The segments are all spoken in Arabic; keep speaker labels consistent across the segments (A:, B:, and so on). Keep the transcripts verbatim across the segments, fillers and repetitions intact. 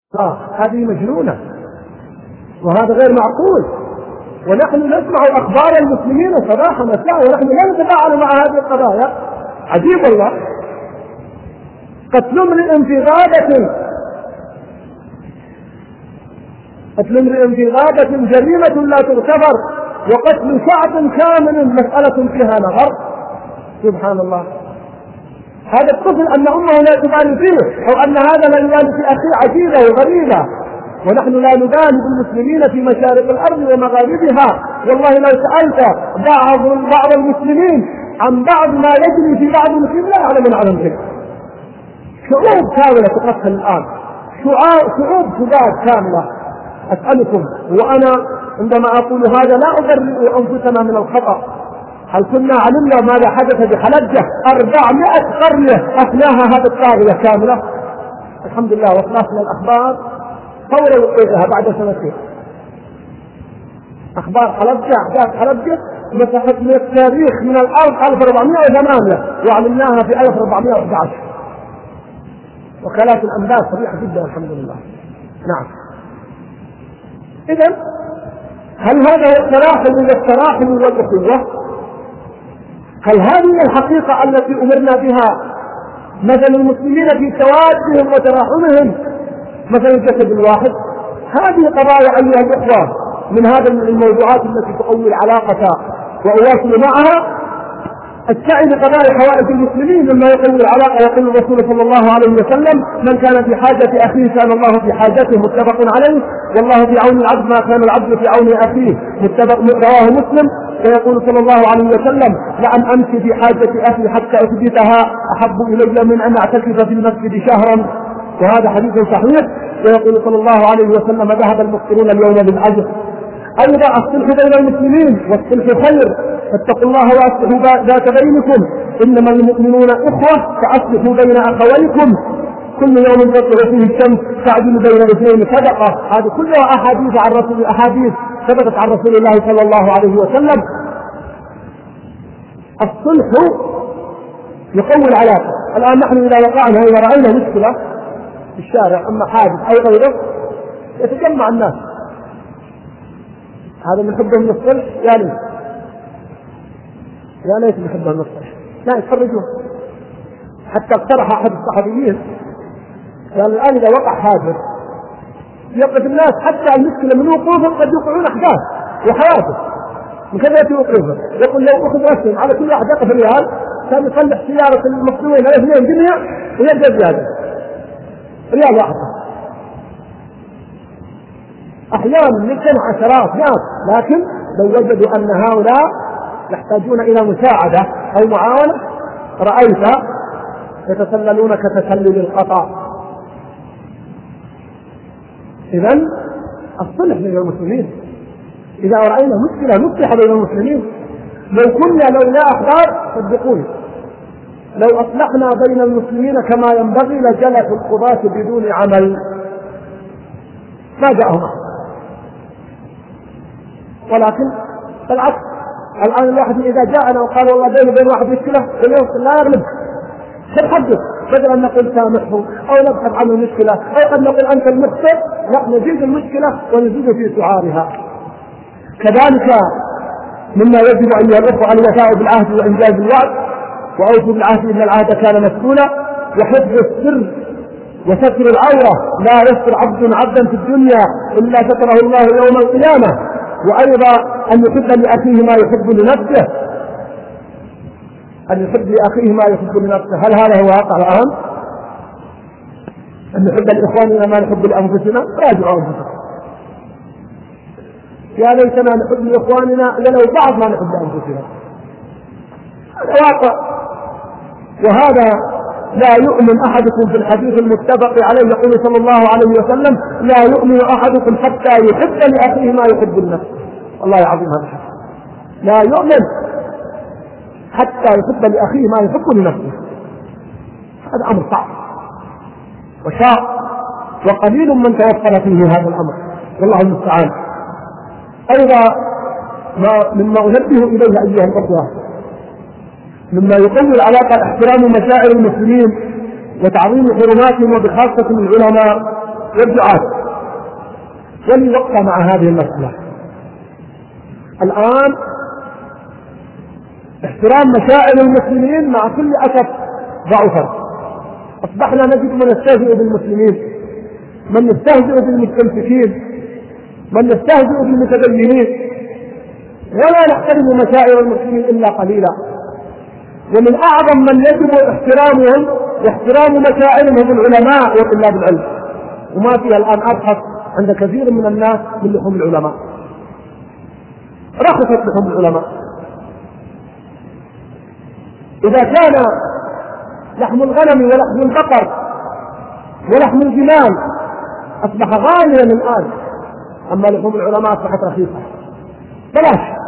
A: آه هذه مجنونة وهذا غير معقول. ونحن نسمع أخبار المسلمين صباحا مساء ونحن لا نتفاعل مع هذه القضايا. عجيب الله. قتل امرئ في غابة قتل امرئ في غابة جريمة لا تغتفر، وقتل شعب كامل مسألة فيها نظر. سبحان الله. هذا الطفل أن أمه لا تبالي فيه أو أن هذا لا يبالي في أخيه عجيبة وغريبة، ونحن لا نبالي بالمسلمين في مشارق الأرض ومغاربها. والله لو سألت بعض بعض المسلمين عن بعض ما يجري في بعض المسلمين لا يعلمون عنهم شيء. شعوب كاملة تقتل الآن، شعوب شباب كاملة. أسألكم وأنا عندما أقول هذا لا أبرئ أنفسنا من الخطأ، هل كنا علمنا ماذا حدث بحلجة؟ أربعمائة قرية أفناها هذا الطاغية كاملة. الحمد لله وصلتنا الأخبار فور وقوعها بعد سنتين. أخبار حلجة أحداث حلجة مسحت من التاريخ من الأرض ألف وأربعمائة وثمانية وعلمناها في ألف وأربعمائة وأحد عشر. وكالات الأنباء صريحة جدا الحمد لله. نعم. إذن هل هذا هو التراحم والتراحم والأخوة؟ هل هذه الحقيقة التي أمرنا بها مثل المسلمين في توادهم وتراحمهم مثل الجسد الواحد؟ هذه قضايا أيها الإخوة من هذه الموضوعات التي تقوي العلاقة وأواصل معها. السعي بقضايا حوائج المسلمين مما يقوي العلاقة. يقول الرسول صلى الله عليه وسلم: من كان في حاجة أخيه كان الله في حاجته، متفق عليه. والله في عون العبد ما كان العبد في عون أخيه، متفق رواه مسلم. ويقول صلى الله عليه وسلم: لأن أمشي في حاجة أخي حتى أثبتها أحب إلي من أن أعتكف في المسجد شهرا. وهذا حديث صحيح. ويقول صلى الله عليه وسلم: ذهب المفطرون اليوم بالأجر. أيضا الصلح بين المسلمين والصلح خير، فاتقوا الله وأصلحوا ذات بينكم، إنما المؤمنون إخوة فأصلحوا بين أخويكم، كل يوم تطلع فيه الشمس تعدل بين اثنين صدقة. هذه كلها أحاديث عن رسول أحاديث ثبتت عن رسول الله صلى الله عليه وسلم. الصلح يقوي العلاقة. الآن نحن إذا وقعنا إذا رأينا مشكلة في الشارع أما حادث أو غيره يتجمع الناس، هذا من حبهم للصلح يا ليت يا ليت من حبهم للصلح لا يتفرجون. حتى اقترح أحد الصحفيين قال: الآن إذا وقع حادث يقف الناس حتى المشكلة من وقوفهم قد يوقعون أحداث وحياته من كذا يوقفهم. يقول: لو أخذ رسم على كل واحد يقف ريال كان يصلح سيارة المصنوعين على اثنين جنيه ويبدأ بهذا ريال واحد. أحيانا يمكن عشرات ناس، لكن لو وجدوا أن هؤلاء يحتاجون إلى مساعدة أو معاونة رأيت يتسللون كتسلل القطع. إذن الصلح بين المسلمين. إذا رأينا مشكلة نصلح بين المسلمين. لو كنا لولا أخبار صدقوني لو أصلحنا بين المسلمين كما ينبغي لجلس القضاة بدون عمل ما جاءهم أحد. ولكن بالعكس الآن الواحد إذا جاءنا وقال والله بيني وبين واحد مشكلة لا يغلب تتحدث، بدل أن نقول سامحه أو نبحث عنه المشكلة أو قد نقول أنت المخطئ، نحن نزيد المشكلة ونزيد في سعارها. كذلك مما يجب أيها الأخوة الوفاء بالعهد وإنجاز الوعد، وأوفوا بالعهد إن العهد كان مسؤولا، وحفظ السر وستر العورة. لا يستر عبد عبدا في الدنيا إلا ستره الله يوم القيامة. وأيضا أن يحب لأخيه ما يحب لنفسه، أن يحب لأخيه ما يحب لنفسه. هل هذا هو واقع الآن؟ أن نحب لإخواننا ما نحب لأنفسنا؟ راجعوا أنفسكم. يا ليتنا نحب لإخواننا لو بعض ما نحب لأنفسنا. هذا واقع. وهذا لا يؤمن أحدكم في الحديث المتفق عليه يقول صلى الله عليه وسلم: لا يؤمن أحدكم حتى يحب لأخيه ما يحب لنفسه. والله العظيم هذا الحديث. لا يؤمن حتى يحب لأخيه ما يحب لنفسه. هذا أمر صعب وشاق، وقليل من توفر فيه هذا الأمر، والله المستعان. أيضا ما مما أنبه إليه أيها الأخوة مما يقوي العلاقة احترام مشاعر المسلمين وتعظيم حرماتهم، وبخاصة العلماء والدعاة وليوقع مع هذه المسألة. الآن احترام مشاعر المسلمين مع كل أسف ضعفت. أصبحنا نجد من يستهزئ بالمسلمين، من يستهزئ بالمستمسكين، من يستهزئ بالمتدينين، ولا نحترم مشاعر المسلمين إلا قليلا. ومن أعظم من يجب احترامهم واحترام مشاعرهم هم العلماء وطلاب العلم، وما فيها الآن أرخص عند كثير من الناس من لحوم العلماء. رخصت لحوم العلماء. إذا كان لحم الغنم ولحم البقر ولحم الجمال أصبح غاليا الآن، أما لحوم العلماء أصبحت رخيصة بلاش.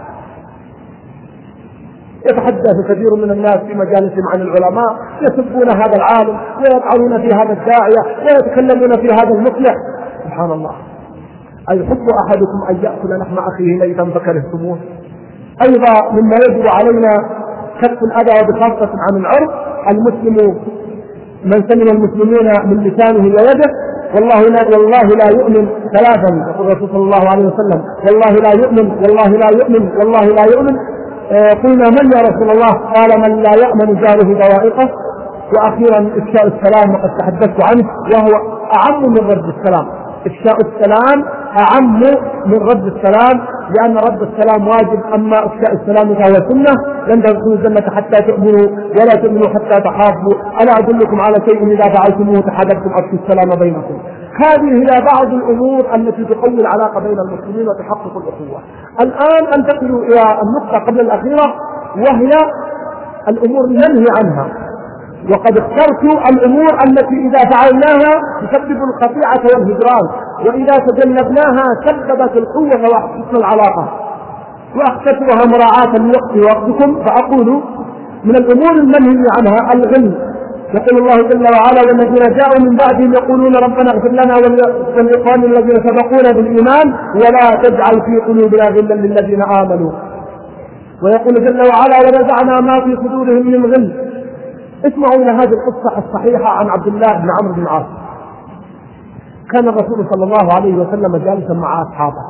A: يتحدث كثير من الناس في مجالسهم عن العلماء، يسبون هذا العالم ويطعنون في هذا الداعية ويتكلمون في هذا المصلح. سبحان الله، أيحب أحدكم أن يأكل لحم أخيه ميتا فكرهتموه؟ أيضا مما يجب علينا كف الأذى بخاصة عن العرض. المسلم من سلم المسلمون من لسانه ويده والله لا والله لا يؤمن ثلاثا، يقول الرسول صلى الله عليه وسلم والله لا يؤمن والله لا يؤمن والله لا يؤمن. قلنا من يا رسول الله؟ قال من لا يأمن جاره بوائقه. وأخيرا إفشاء السلام، وقد تحدثت عنه وهو أعم من رد السلام. إفشاء السلام أعم من رد السلام، لأن رد السلام واجب، أما إفشاء السلام فهو سنة. لن تدخلوا الجنة حتى تؤمنوا ولا تؤمنوا حتى تحابوا. ألا أدلكم على شيء إذا فعلتموه تحاببتم أفشوا السلام بينكم. هذه هي بعض الأمور التي تقوي العلاقة بين المسلمين وتحقق الأخوة. الآن أنتقل إلى النقطة قبل الأخيرة، وهي الأمور المنهي عنها. وقد اخترت الأمور التي إذا فعلناها تسبب القطيعة والهجران، وإذا تجنبناها سببت القوة وحسن العلاقة. وأختصرها مراعاة لوقت ووقتكم، فأقول من الأمور المنهي عنها الغل. يقول الله جل وعلا والذين جاءوا من بعدهم يقولون ربنا اغفر لنا ولإخواننا الذين سبقونا بالإيمان ولا تجعل في قلوبنا غلا للذين آمنوا. ويقول جل وعلا ونزعنا ما في صدورهم من غل. اسمعوا إلى هذه القصة الصحيحة عن عبد الله بن عمرو بن العاص. كان الرسول صلى الله عليه وسلم جالسا مع أصحابه،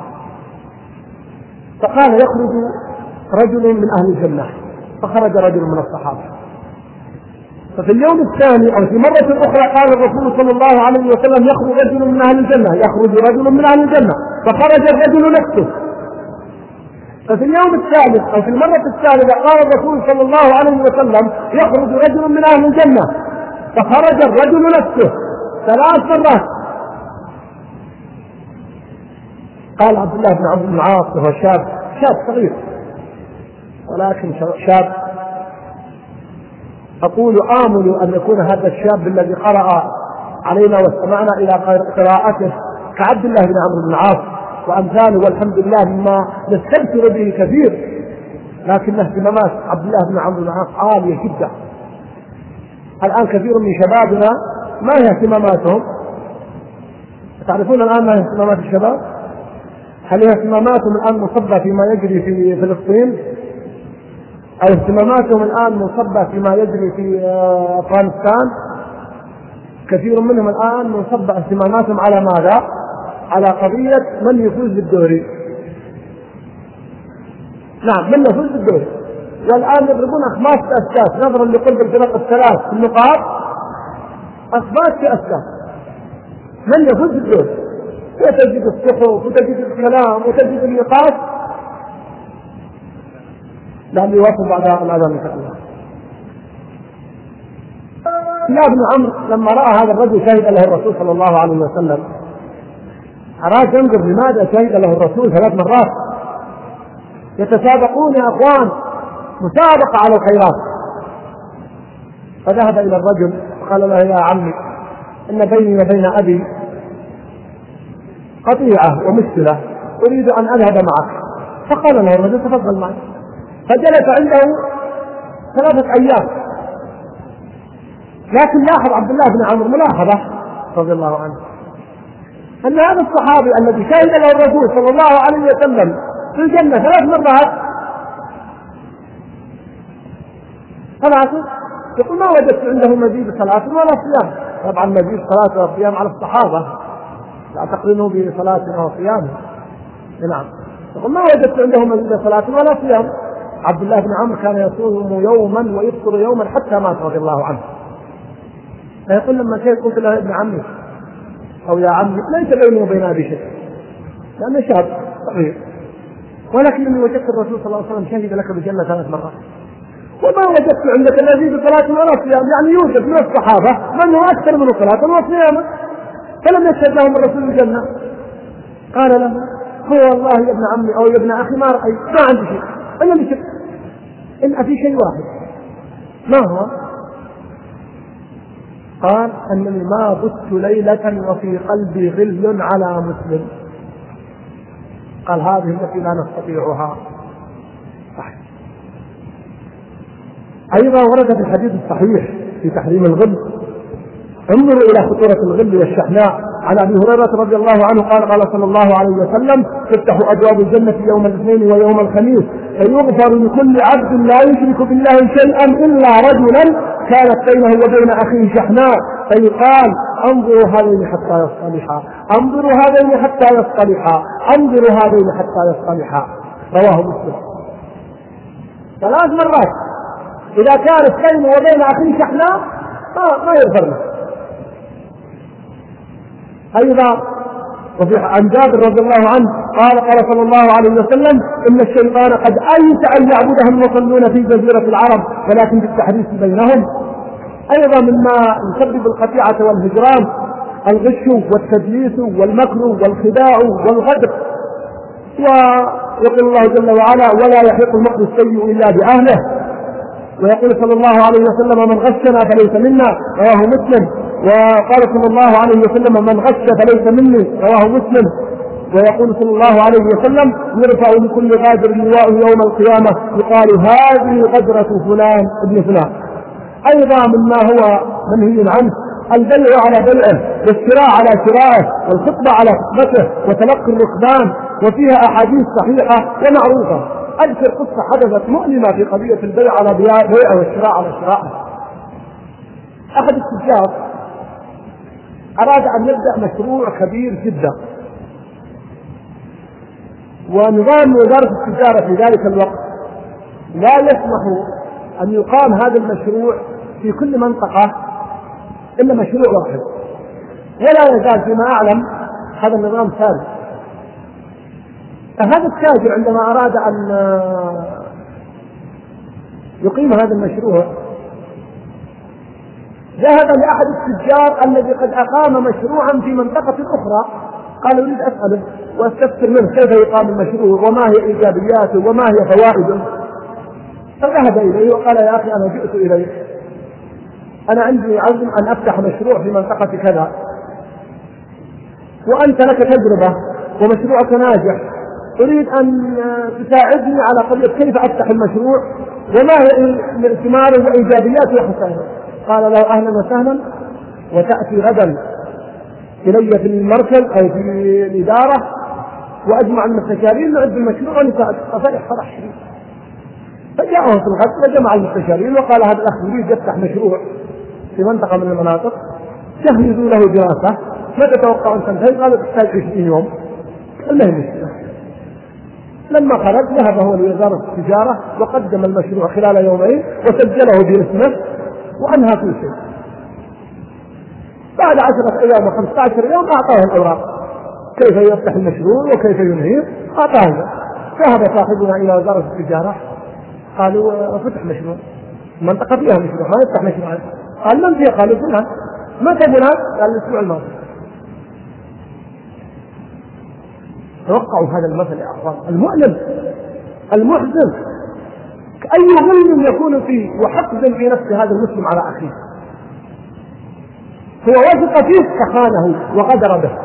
A: فقال يخرج رجل من أهل الجنة، فخرج رجل من الصحابة. ففي اليوم الثاني أو في مرة أخرى قال الرسول صلى الله عليه وسلم يخرج رجل من أهل الجنة، يخرج رجل من أهل الجنة، فخرج الرجل نفسه. ففي اليوم الثالث أو في المرة الثالثة قال الرسول صلى الله عليه وسلم يخرج رجل من أهل الجنة، فخرج الرجل نفسه ثلاث مرات. قال عبد الله بن عمرو بن العاص وهو شاب شاب صغير ولكن شاب، أقول آمل أن يكون هذا الشاب الذي قرأ علينا واستمعنا إلى قراءته كعبد الله بن عمرو بن العاص وأمثاله، والحمد لله مما نستبشر به كثير، لكن اهتمامات عبد الله بن عمرو بن العاص عالية جدا. الآن كثير من شبابنا ما هي اهتماماتهم؟ تعرفون الآن ما هي اهتمامات الشباب؟ هل هي اهتماماتهم الآن مصبة فيما يجري في فلسطين؟ أو اهتماماتهم الآن مصبة فيما يجري في أفغانستان؟ كثير منهم الآن مصبة اهتماماتهم على ماذا؟ على قضية من يفوز بالدوري. نعم، من يفوز بالدوري. والآن يضربون أخماس كأساس نظرا لقرب الفرق الثلاث في النقاط، أخماس كأساس من يفوز بالدوري، وتجد الصحف وتجد الكلام وتجد النقاط. لم يوافق بعد الأذان إن شاء الله. الله بن عمرو لما رأى هذا الرجل شهد له الرسول صلى الله عليه وسلم، أراد ينظر لماذا شهد له الرسول ثلاث مرات. يتسابقون يا أخوان، مسابقة على الخيرات. فذهب إلى الرجل وقال له يا عمي إن بيني وبين أبي قطيعة ومشكلة أريد أن أذهب معك. فقال له الرجل تفضل معي. فجلس عنده ثلاثة أيام. لكن لاحظ عبد الله بن عمرو ملاحظة رضي الله عنه أن هذا الصحابي الذي شهد له الرسول صلى الله عليه وسلم في الجنة ثلاث مرات صلاته، يقول ما وجدت عنده مزيد صلاة ولا صيام. طبعا مزيد صلاة وصيام على الصحابة لا تقرنوا بصلاة وصيام. نعم. يقول ما وجدت عندهم إلا صلاة ولا صيام. عبد الله بن عمرو كان يصوم يوما ويفطر يوما حتى مات رضي الله عنه. فيقول لما كيف قلت له ابن عمي أو يا عمي ليس بيني وبين أبي شيء لأنه شاب صغير، ولكنني وجدت الرسول صلى الله عليه وسلم شهد لك بالجنة ثلاث مرات، وما وجدت عندك الذي بصلاة ولا صيام، يعني يوجد من الصحابة من هو أكثر من صلاة وصياما فلم يشهد لهم الرسول بالجنة. قال له هو والله يا ابن عمي أو يا ابن أخي ما رأيت، ما عندي شيء، أنا اللي شفت إن في شيء واحد. ما هو؟ قال أنني ما بت ليلة وفي قلبي غل على مسلم. قال هذه التي لا نستطيعها. صحيح. أيضا ورد في الحديث الصحيح في تحريم الغل، انظروا إلى خطورة الغل والشحناء. عن أبي هريرة رضي الله عنه قال قال صلى الله عليه وسلم تفتح أبواب الجنة يوم الاثنين ويوم الخميس فيغفر لكل عبد لا يشرك بالله شيئا إلا رجلا كانت بينه وبين أخيه شحناء فيقال انظروا هذين حتى يصطلحا، انظروا هذين حتى يصطلحا، انظروا هذين حتى يصطلحا. رواه مسلم. ثلاث مرات إذا كانت بينه وبين أخيه شحناء ما, ما يغفر له. أيضا وفي عن جابر رضي الله عنه قال قال صلى الله عليه وسلم إن الشيطان قد أيس أن يعبده المصلون في جزيرة العرب ولكن بالتحديث بينهم. أيضا مما يسبب القطيعة والهجران الغش والتدليس والمكر والخداع والغدر. ويقول الله جل وعلا ولا يحيق المكر السيء إلا بأهله، ويقول صلى الله عليه وسلم من غشنا فليس منا رواه مسلم، وقال صلى الله عليه وسلم من غش فليس مني رواه مسلم، ويقول صلى الله عليه وسلم يرفع لكل غادر لواء يوم القيامة يقال هذه غدرة فلان ابن فلان. أيضا مما هو منهي عنه البيع على بيعه والشراء على شرائه والخطبة على خطبته وتلقي الركبان، وفيها أحاديث صحيحة ومعروفة. أذكر قصة حدثت مؤلمة في قضية البيع على بيعه والشراء على شرائه. أحد التجار أراد أن يبدأ مشروع كبير جدا، ونظام وزارة التجارة في ذلك الوقت لا يسمح أن يقام هذا المشروع في كل منطقة إلا مشروع واحد، ولا يزال فيما أعلم هذا النظام ثابت. فهذا التاجر عندما أراد أن يقيم هذا المشروع ذهب لأحد التجار الذي قد أقام مشروعا في منطقة أخرى، قال أريد أسأله وأستفسر منه كيف يقام المشروع وما هي إيجابياته وما هي فوائده. فذهب إليه وقال يا أخي أنا جئت إليك، أنا عندي عزم أن أفتح مشروع في منطقة كذا، وأنت لك تجربة ومشروعك ناجح، أريد أن تساعدني على قضية كيف أفتح المشروع وما هي ثماره وإيجابياته وخسائره. قال له أهلا وسهلا، وتأتي غدا إلي في المركز أو في الإدارة وأجمع المستشارين نعد المشروع ونساعد. ففرح فرح شديد. فجاءه في الغد وجمع المستشارين وقال هذا الأخ يريد يفتح مشروع في منطقة من المناطق، جهزوا له دراسة، متى توقع أن تنتهي؟ قالوا تحتاج عشرين يوم. ما هي مشكلة. لما خرج ذهب هو لوزارة التجارة وقدم المشروع خلال يومين وسجله باسمه وأنهى كل شيء. بعد عشرة أيام وخمسة عشر يوم أعطاه الأوراق كيف يفتح المشروع وكيف ينهيه، أعطاه. ذهب صاحبنا إلى وزارة التجارة قالوا فتح مشروع، المنطقة فيها مشروع ما يفتح مشروع. قال من فيها؟ قالوا فلان. متى فلان؟ قال الأسبوع الماضي. توقعوا هذا المثل يا أخوان المؤلم المحزن، أي غل يكون فيه وحقد في نفس هذا المسلم على أخيه، هو وثق فيه فخانه وغدر به.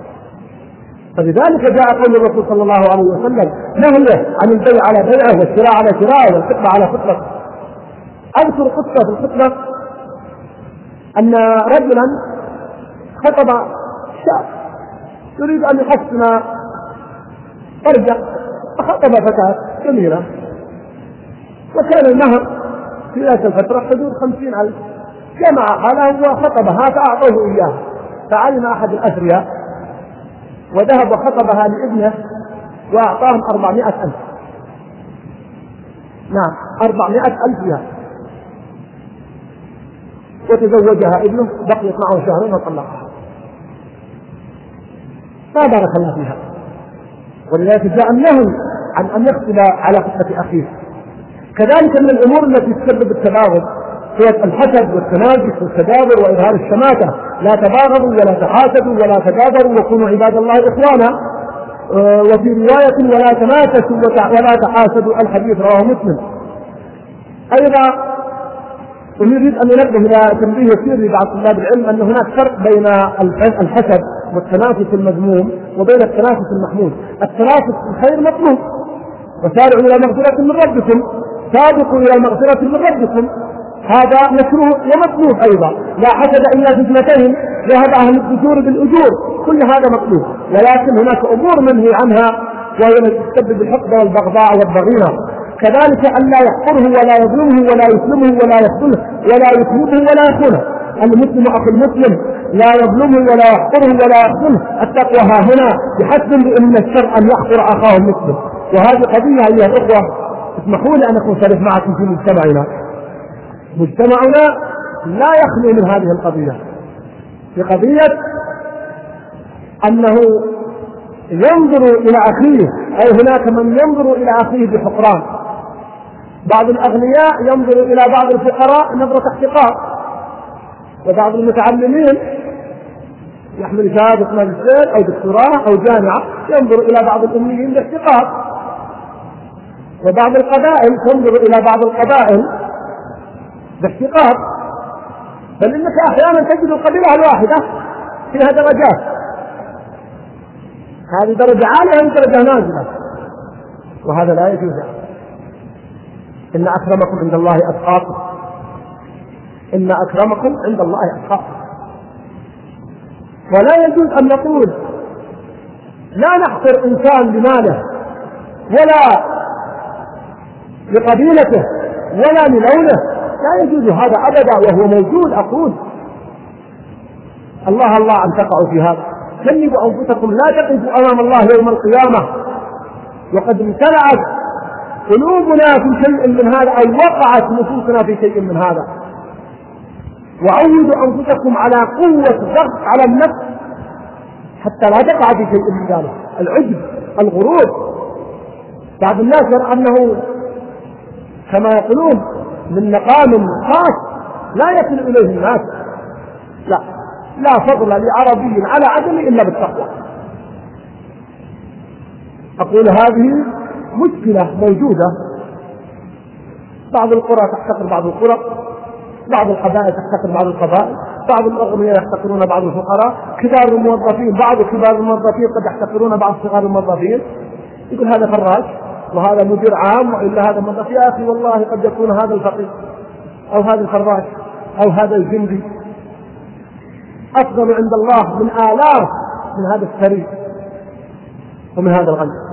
A: فلذلك جاء قول الرسول صلى الله عليه وسلم نهيه عن البيع على بيعه والشراء على شرائه والخطبة على خطبه. أذكر قصة في الخطبة أن رجلا خطب شاب يريد أن يحسن فرجة، فخطب فتاة جميلة، وكان المهر في ذات الفترة حدود خمسين ألف، جمع حاله وخطبها فأعطوه إياه. فعلم أحد الأثرياء وذهب وخطبها لابنه وأعطاهم أربعمائة ألف. نعم أربعمائة ألف ريال، وتزوجها ابنه، بقيت معه شهرين وطلقها. ما بارك الله فيها. ولذلك جاء النهي عن أن يقتل على قتلة أخيه. كذلك من الأمور التي تسبب التباغض هي الحسد والتناجس والتدابر وإظهار الشماتة. لا تباغضوا ولا تحاسدوا ولا تدابروا وكونوا عباد الله إخوانا. وفي رواية ولا تنافسوا ولا تحاسدوا، الحديث رواه مسلم. أيضا ونريد أن ننبه إلى تنبيه سري بعض طلاب العلم أن هناك فرق بين الحسد والتنافس المذموم وبين التنافس المحمود. التنافس الخير مطلوب، وسارعوا إلى مغفرة من ربكم، سابقوا إلى مغفرة من ربكم، هذا مشروع ومطلوب أيضا. لا حسد إلا في اثنتين، ذهب أهل الدثور بالأجور، كل هذا مطلوب. ولكن هناك أمور منهي عنها وهي التي تسبب الحقد والبغضاء والضغينة. كذلك أن لا يحقره ولا يظلمه ولا يسلمه ولا يخذله ولا يكذبه ولا يخونه. المسلم أخو المسلم لا يظلمه ولا يحقره ولا يخذله. التقوى ها هنا بحسب من الشر أن يحقر أخاه المسلم. وهذه قضية أيها الأخوة، اسمحوا لي أن أكون صريح معكم في مجتمعنا. مجتمعنا لا يخلو من هذه القضية، في قضية أنه ينظر إلى أخيه، أي هناك من ينظر إلى أخيه بحقران. بعض الأغنياء ينظر إلى بعض الفقراء نظرة احتقار، وبعض المتعلمين يحمل شهادة ماجستير أو دكتوراه أو جامعة ينظر إلى بعض الأميين باحتقار، وبعض القبائل تنظر إلى بعض القبائل باحتقار. بل إنك أحيانا تجد القبيلة الواحدة فيها درجات، هذه درجة عالية ودرجة نازلة، وهذا لا يجوز. إن أكرمكم عند الله أتقاكم، إن أكرمكم عند الله أتقاكم. ولا يجوز أن نقول لا نحقر إنسان بماله ولا لقبيلته ولا للونه، لا يجوز هذا أبدا وهو موجود. أقول الله الله أن تقعوا في هذا. جنبوا أنفسكم، لا تقفوا أمام الله يوم القيامة وقد امتلأت قلوبنا في شيء من هذا أو وقعت نفوسنا في شيء من هذا. وعودوا أنفسكم على قوة الضغط على النفس حتى لا تقع في شيء من ذلك. العجب، الغرور. بعض الناس يرى أنه كما يقولون من مقام خاص لا يصل إليه الناس. لا لا فضل لعربي على عجمي إلا بالتقوى. أقول هذه مشكلة موجودة. بعض القرى تحتقر بعض القرى، بعض القبائل تحتقر بعض القبائل، بعض الأغنياء يحتقرون بعض الفقراء، كبار الموظفين بعض كبار الموظفين قد يحتقرون بعض صغار الموظفين. يقول هذا فراش وهذا مدير عام وإلا هذا موظف. يا أخي والله قد يكون هذا الفقير أو هذا الفراش أو هذا الجندي أفضل عند الله من آلاف من هذا الثري ومن هذا الغني.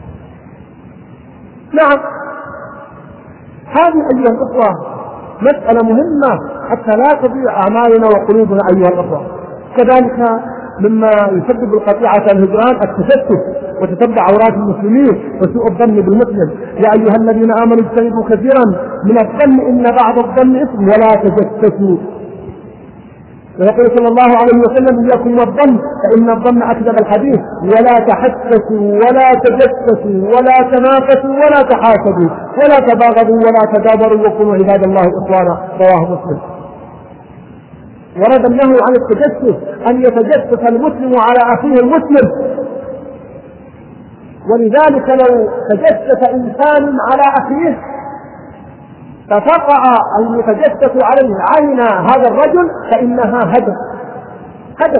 A: نعم هذه أيها الأخوة مسألة مهمة حتى لا تضيع أعمالنا وقلوبنا أيها الأخوة. كذلك مما يسبب القطيعة الهجران التشتت وتتبع عورات المسلمين وسوء الظن بالمسلم. يا أيها الذين آمنوا اجتنبوا كثيرا من الظن إن بعض الظن إثم ولا تجسسوا. ويقول صلى الله عليه وسلم إياكم والظن فإن الظن أكذب الحديث ولا تحسسوا ولا تجسسوا ولا تنافسوا ولا تحاسدوا ولا تباغضوا ولا تدابروا وكونوا عباد الله إخوانا. رواه مسلم. ورد النهي عن التجسس أن يتجسس المسلم على أخيه المسلم، ولذلك لو تجسس إنسان على أخيه فتقع المتجسس عليه عين هذا الرجل فإنها هدف هدف.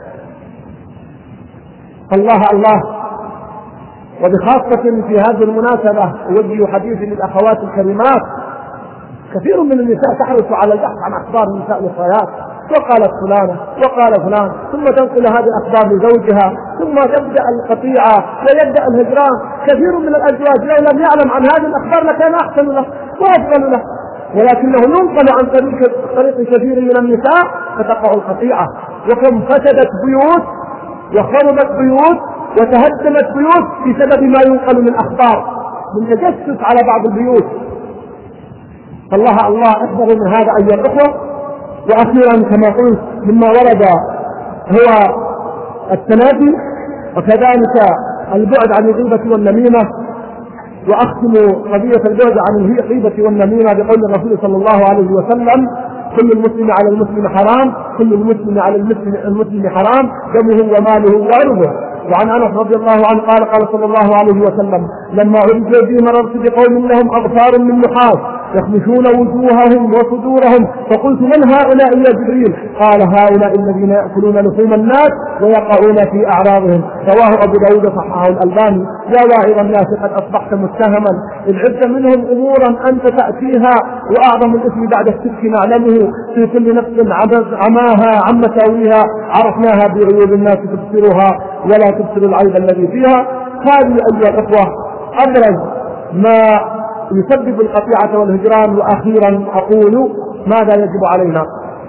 A: الله الله. وبخاصة في هذه المناسبة أوجه حديث للأخوات الكريمات. كثير من النساء تحرص على البحث عن أخبار النساء والصيات، وقالت فلانة وقال فلان، ثم تنقل هذه الأخبار لزوجها، ثم تبدأ القطيعة ويبدأ الهجران. كثير من الأزواج لو لم يعلم عن هذه الأخبار لكان أحسن له وأفضل له، ولكنه ينقل عن طريق طريق كثير من النساء فتقع القطيعة. وكم فسدت بيوت وخربت بيوت وتهدمت بيوت بسبب ما ينقل من أخبار من تجسس على بعض البيوت. فالله الله أكبر من هذا أيها الأخوة. وأخيرا كما قلت مما ورد هو التنادي وكذلك البعد عن الغيبة والنميمة. وأختم قضية البعد عن الغيبة والنميمة بقول الرسول صلى الله عليه وسلم: كل المسلم على المسلم حرام، كل المسلم على المسلم, المسلم حرام، دمه وماله وعرضه. وعن انس رضي الله عنه قال: قال صلى الله عليه وسلم: لما عرج بي مررت بقوم لهم اظفار من نحاس يخمشون وجوههم وصدورهم، فقلت: من هؤلاء يا جبريل؟ قال: هؤلاء الذين ياكلون لحوم الناس ويقعون في اعراضهم. رواه ابو داود صححه الالباني. يا واعظ الناس قد اصبحت متهما ان عدت منهم امورا انت تاتيها، واعظم الاثم بعد الشرك نعلمه، في كل نفس عماها عن مساويها، عرفناها بعيوب الناس تبصرها ولا تبصر العيب الذي فيها. هذه ايها الاخوه ابرز ما يسبب القطيعة والهجران. وأخيرا أقول ماذا يجب علينا؟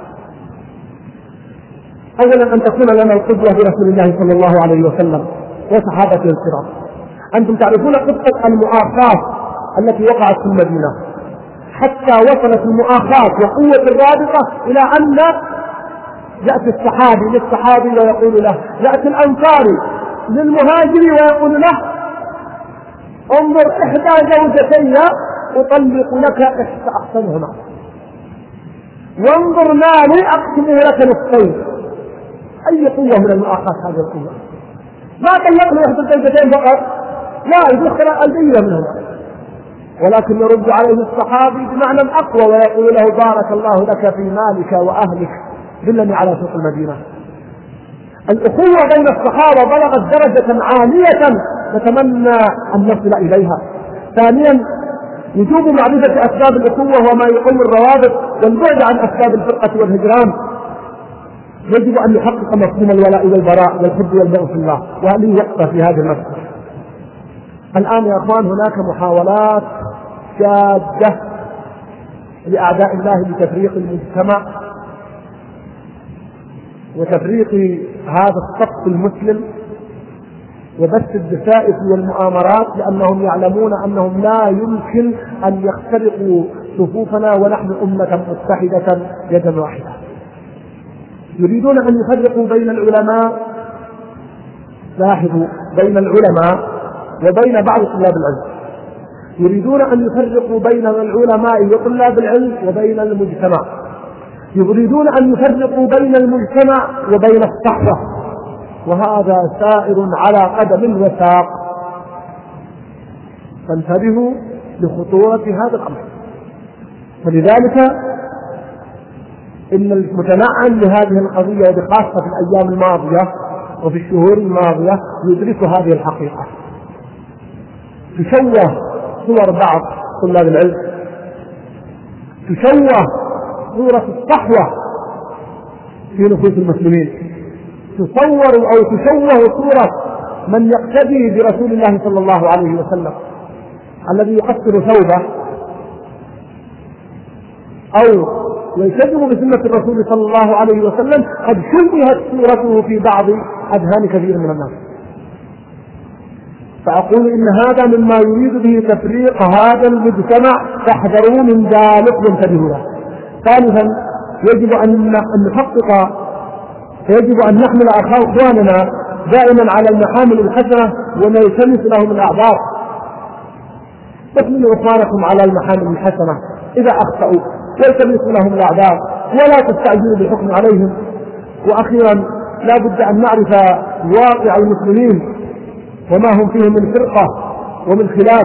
A: أولا أن تكون لنا القدوة برسول الله صلى الله عليه وسلم وصحابته الكرام. أنتم تعرفون قصة المؤاخاة التي وقعت في المدينة، حتى وصلت المؤاخاة وقوة الرابطة إلى أن يأتي الصحابي للصحابي ويقول له، يأتي الأنصاري للمهاجر ويقول له: انظر إحدى زوجتي أطلق لك إحدى أحسنهما، وانظر مالي أقسمه لك نصفين. أي قوة من المؤاخاة هذه القوة؟ ما طلق له إحدى الزوجتين فقط، لا، يدخل قلبية منهما، ولكن يرد عليه الصحابي بمعنى أقوى ويقول له: بارك الله لك في مالك وأهلك، دلني على سوق المدينة. الأخوة بين الصحابة بلغت درجة عالية نتمنى أن نصل إليها. ثانيا وجوب معرفة أسباب الأخوة وما يقوي الروابط، والبعد عن أسباب الفرقة والهجران. يجب أن يحقق مفهوم الولاء والبراء والحب والبغض في الله، وهذه وقفة في هذا المسألة. الآن يا أخوان هناك محاولات جادة لأعداء الله بتفريق المجتمع وتفريق هذا الصف المسلم وبث الدسائس والمؤامرات، لأنهم يعلمون أنهم لا يمكن أن يخترقوا صفوفنا ونحن أمة متحدة يدا واحدة. يريدون أن يفرقوا بين العلماء، لاحظوا، بين العلماء وبين بعض طلاب العلم. يريدون أن يفرقوا بين العلماء وطلاب العلم وبين المجتمع. يريدون أن يفرقوا بين المجتمع وبين الصحوة، وهذا سائر على قدم وساق. فانتبهوا لخطورة هذا الأمر. فلذلك إن المتنعم لهذه القضية وبخاصة في الأيام الماضية وفي الشهور الماضية يدرك هذه الحقيقة. تشوه صور بعض طلاب العلم، تشوه صورة الصحوة في نفوس المسلمين، تصور أو تشوه صورة من يقتدي برسول الله صلى الله عليه وسلم الذي يقصر ثوبه أو ويلتزم بسنة الرسول صلى الله عليه وسلم، قد شبهت صورته في بعض أذهان كثير من الناس. فأقول إن هذا مما يريد به تفريق هذا المجتمع، فاحذروا من ذلك وانتبهوا له. ثالثا يجب أن نحقق يجب أن نحمل أخواننا دائما على المحامل الحسنة ونلتمس لهم الأعذار. تحملوا إخوانكم على المحامل الحسنة إذا أخطأوا، والتمسوا لهم الأعذار ولا تستعجلوا بالحكم عليهم. وأخيرا لا بد أن نعرف واقع المسلمين وما هم فيه من فرقة ومن خلاف،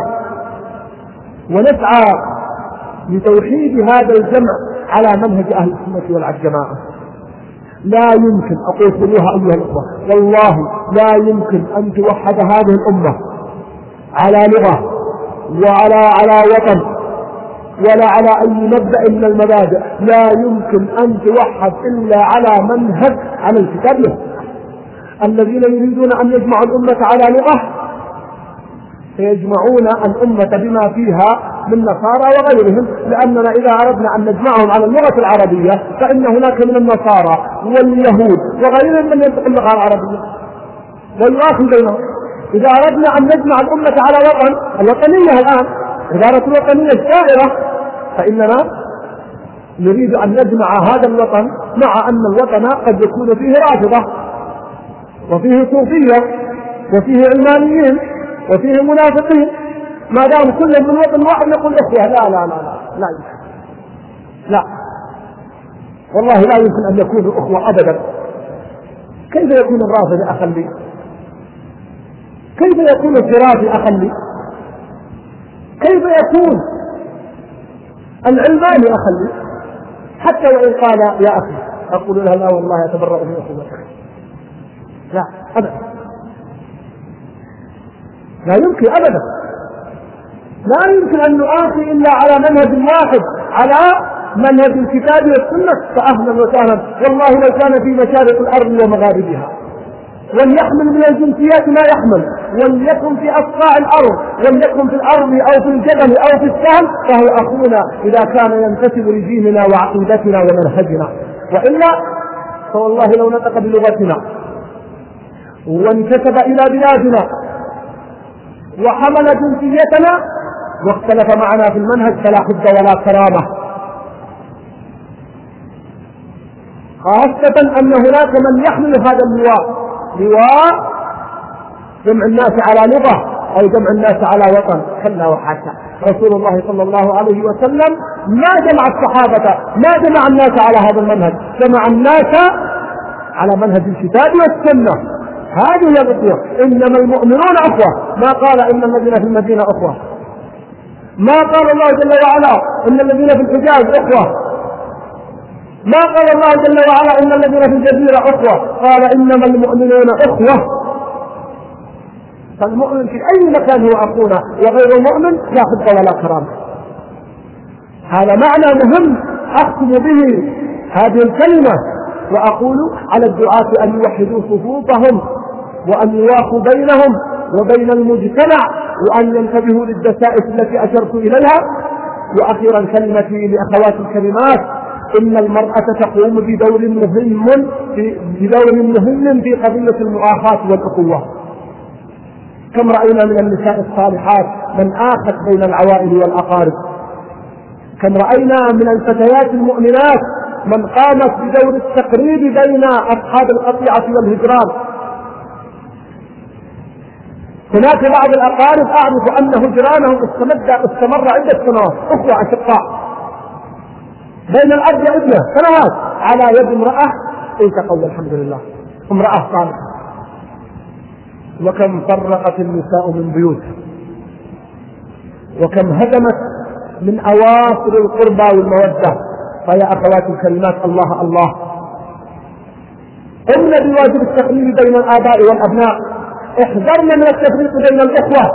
A: ونسعى لتوحيد هذا الجمع على منهج أهل السنة والجماعة. لا يمكن، أقول خذوها أيها الأخوة، والله لا يمكن أن توحد هذه الأمة على لغة وعلى على وطن ولا على أي مبدأ من المبادئ. لا يمكن أن توحد إلا على منهج على الكتاب. الذين يريدون أن يجمعوا الأمة على لغة سيجمعون الأمة بما فيها من نصارى وغيرهم، لأننا إذا أردنا أن نجمعهم على اللغة العربية فإن هناك من النصارى واليهود وغيرهم من ينطق اللغة العربية، ويواصل بينهم. إذا أردنا أن نجمع الأمة على وطن، الوطنية الآن إدارة الوطنية الشائعة، فإننا نريد أن نجمع هذا الوطن، مع أن الوطن قد يكون فيه رافضة وفيه صوفية وفيه علمانيين وفيه منافقين. ما دام كل من وطن واحد نقول إخوة، لا لا لا لا لا يمكن. لا والله لا يمكن أن يكونوا أخوة أبدا. كيف يكون الرافض أخا لي؟ كيف يكون الزرافي أخا لي؟ كيف يكون العلماني أخا لي؟ حتى وإن قال يا أخي أقول له لا والله أتبرأ من أخوتك. لا أبدا، لا يمكن أبدا. لا يمكن أن نؤاخي إلا على منهج واحد، على منهج الكتاب والسنة. فأهلا وسهلا، والله لو كان في مشارق الأرض ومغاربها، وليحمل من الجنسيات ما يحمل، وليكن في أصقاع الأرض، وليكن في الأرض أو في الجبل أو في السهل، فهو أخونا إذا كان ينتسب لديننا وعقيدتنا ومنهجنا. وإلا فوالله لو نطق بلغتنا وانتسب إلى بلادنا وحمل جنسيتنا واختلف معنا في المنهج فلا حد ولا كرامة. خاصة أن هناك من يحمل هذا اللواء، لواء جمع الناس على لغة أو جمع الناس على وطن. كلا وحاشا، رسول الله صلى الله عليه وسلم ما جمع الصحابة، ما جمع الناس على هذا المنهج، جمع الناس على منهج الكتاب والسنة. هذه هي الأخوة. إنما المؤمنون أخوة. ما قال إن الذين في المدينة أخوة، ما قال الله جل وعلا إن الذين في الحجاز أخوة، ما قال الله جل وعلا إن الذين في الجزيرة أخوة، قال إنما المؤمنون أخوة. فالمؤمن في أي مكان هو أخونا، وغير المؤمن لا حد ولا كرامة. هذا معنى مهم أختم به هذه الكلمة، وأقول على الدعاة أن يوحدوا صفوفهم وأن يواصوا بينهم وبين المجتمع، وأن ينتبهوا للدسائس التي أشرت إليها. وأخيرا كلمتي لأخوات الكلمات: إن المرأة تقوم بدور مهم بدور مهم في قضية المؤاخاة والأخوة. كم رأينا من النساء الصالحات من آخت بين العوائل والأقارب، كم رأينا من الفتيات المؤمنات من قامت بدور التقريب بين أصحاب القطيعة والهجران. هناك بعض الأقارب أعرف أن هجرانهم استمر عدة سنوات، أخوة أشقاء بين الأب وابنه سنوات على يد امرأة التقوا الحمد لله، امرأة صالحة. وكم فرقت النساء من بيوت، وكم هدمت من أواصر القربى والمودة. فيا أخوات الكلمات، الله الله، قمنا بواجب التقريب بين الآباء والأبناء، احذرنا من التفريق بين الإخوة.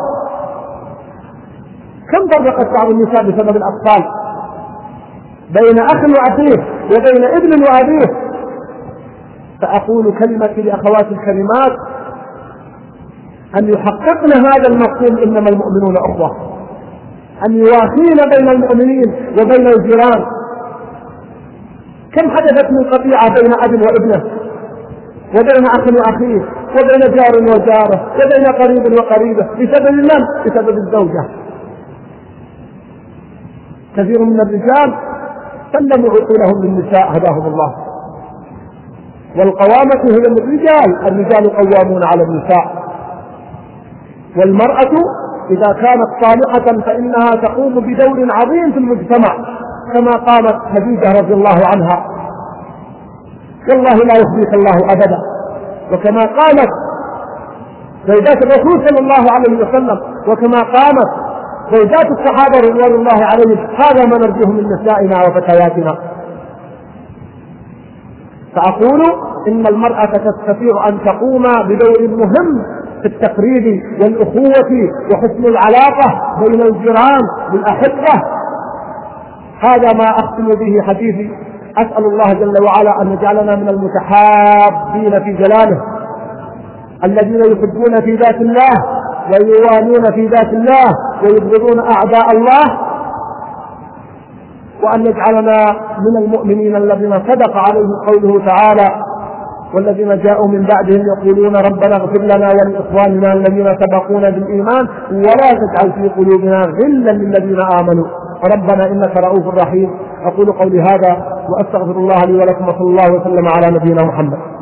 A: كم فرقت بعض النساء بسبب الأطفال، بين أخ وأخيه وبين ابن وأبيه. فأقول كلمتي لأخوات الكلمات أن يحققن هذا المفهوم: إنما المؤمنون أخوة، أن يواخين بين المؤمنين وبين الجيران. كم حدثت من قطيعة بين أب وابنه، وبين أخ وأخيه، وبين جار وجاره، وبين قريب وقريبه، بسبب من؟ بسبب الزوجة. كثير من الرجال سلموا عقولهم للنساء هداهم الله، والقوامة هي للرجال، الرجال قوامون على النساء. والمرأة إذا كانت صالحة فإنها تقوم بدور عظيم في المجتمع، كما قامت خديجة رضي الله عنها، والله لا يخزيك الله أبدا. وكما قامت زوجات الرسول صلى الله عليه وسلم، وكما قامت زوجات الصحابة رضوان الله عليهم. هذا ما نرجوه من نسائنا وفتياتنا. فأقول إن المرأة تستطيع أن تقوم بدور مهم في التقريب والأخوة وحسن العلاقة بين الجيران والأحبة. هذا ما أختم به حديثي. أسأل الله جل وعلا أن يجعلنا من المتحابين في جلاله، الذين يحبون في ذات الله ويوالون في ذات الله ويبغضون أعداء الله، وأن يجعلنا من المؤمنين الذين صدق عليهم قوله تعالى: والذين جاءوا من بعدهم يقولون ربنا اغفر لنا ولإخواننا الذين سبقونا بالإيمان ولا تجعل في قلوبنا غلا للذين آمنوا ربنا إنك رؤوف رحيم. أقول قولي هذا وأستغفر الله لي ولكم، وصلى الله وسلم على نبينا محمد.